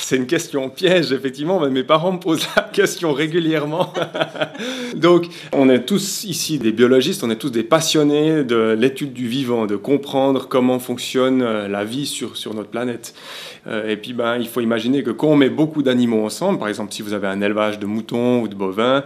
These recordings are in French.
C'est une question piège, effectivement, mais mes parents me posent la question régulièrement. Donc, on est tous ici des biologistes, on est tous des passionnés de l'étude du vivant, de comprendre comment fonctionne la vie sur notre planète. Et puis, il faut imaginer que quand on met beaucoup d'animaux ensemble, par exemple, si vous avez un élevage de moutons ou de bovins,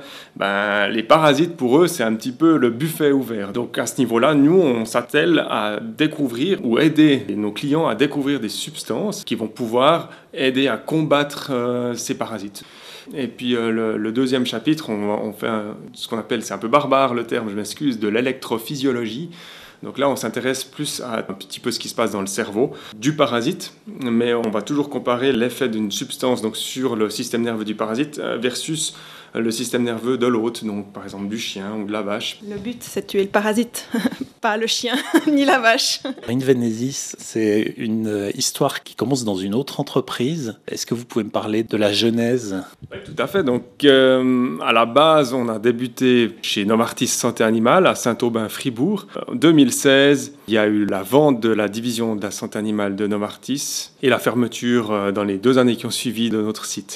les parasites, pour eux, c'est un petit peu le buffet ouvert. Donc, à ce niveau-là, nous, on s'attelle à découvrir ou aider nos clients à découvrir des substances qui vont pouvoir aider à combattre ces parasites. Et puis le deuxième chapitre, on fait ce qu'on appelle, c'est un peu barbare le terme, je m'excuse, de l'électrophysiologie. Donc là, on s'intéresse plus à un petit peu ce qui se passe dans le cerveau du parasite, mais on va toujours comparer l'effet d'une substance donc, sur le système nerveux du parasite versus le système nerveux de l'hôte, donc par exemple du chien ou de la vache. Le but, c'est de tuer le parasite, pas le chien ni la vache. Invenesis, c'est une histoire qui commence dans une autre entreprise. Est-ce que vous pouvez me parler de la genèse ? Oui, tout à fait. Donc, à la base, on a débuté chez Novartis Santé Animale à Saint-Aubin-Fribourg. En 2016, il y a eu la vente de la division de la santé animale de Novartis et la fermeture dans les 2 années qui ont suivi de notre site.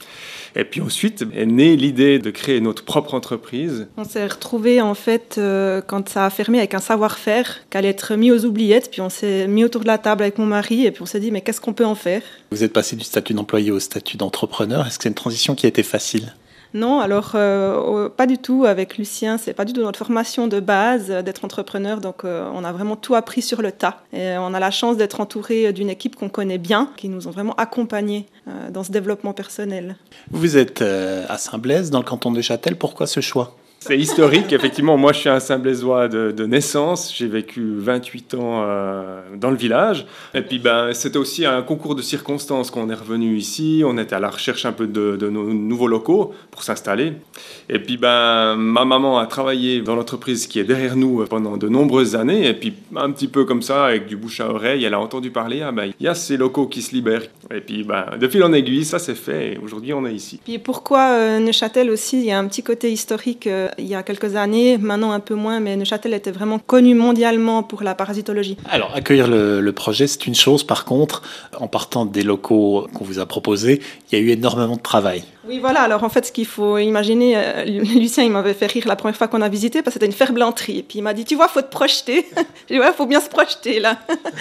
Et puis ensuite est née l'idée de créer notre propre entreprise. On s'est retrouvés en fait quand ça a fermé avec un savoir-faire qui allait être mis aux oubliettes. Puis on s'est mis autour de la table avec mon mari et puis on s'est dit mais qu'est-ce qu'on peut en faire ? Vous êtes passé du statut d'employé au statut d'entrepreneur. Est-ce que c'est une transition qui a été facile ? Non, alors pas du tout. Avec Lucien, c'est pas du tout notre formation de base d'être entrepreneur. Donc on a vraiment tout appris sur le tas. Et on a la chance d'être entouré d'une équipe qu'on connaît bien, qui nous ont vraiment accompagnés dans ce développement personnel. Vous êtes à Saint-Blaise, dans le canton de Châtel. Pourquoi ce choix ? C'est historique, effectivement. Moi, je suis un Saint-Blaisois de naissance. J'ai vécu 28 ans dans le village. Et puis, c'était aussi un concours de circonstances qu'on est revenu ici. On était à la recherche un peu de nos nouveaux locaux pour s'installer. Et puis, ma maman a travaillé dans l'entreprise qui est derrière nous pendant de nombreuses années. Et puis, un petit peu comme ça, avec du bouche à oreille, elle a entendu parler. Il y a ces locaux qui se libèrent. Et puis, de fil en aiguille, ça s'est fait. Et aujourd'hui, on est ici. Puis pourquoi Neuchâtel aussi ? Il y a un petit côté historique. Il y a quelques années, maintenant un peu moins, mais Neuchâtel était vraiment connu mondialement pour la parasitologie. Alors, accueillir le projet, c'est une chose. Par contre, en partant des locaux qu'on vous a proposés, il y a eu énormément de travail. Oui, voilà. Alors, en fait, ce qu'il faut imaginer, Lucien, il m'avait fait rire la première fois qu'on a visité parce que c'était une ferblanterie. Et puis, il m'a dit, tu vois, il faut te projeter. J'ai dit, ouais, il faut bien se projeter, là.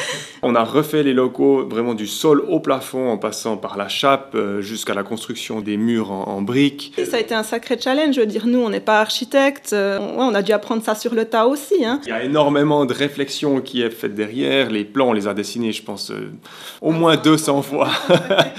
On a refait les locaux vraiment du sol au plafond, en passant par la chape jusqu'à la construction des murs en briques. Et ça a été un sacré challenge. Je veux dire, nous, on n'est pas architectes. On a dû apprendre ça sur le tas aussi. Hein. Il y a énormément de réflexion qui est faite derrière. Les plans, on les a dessinés, je pense, au moins 200 fois.